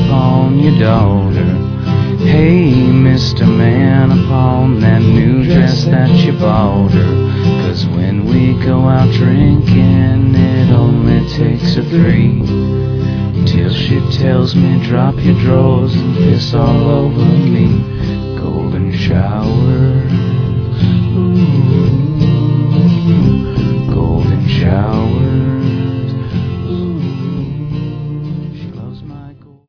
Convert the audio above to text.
upon your daughter. Hey, Mr. Man, upon that new dress that you bought her. 'Cause when we go out drinking, it only takes a three till she tells me drop your drawers and piss all over me.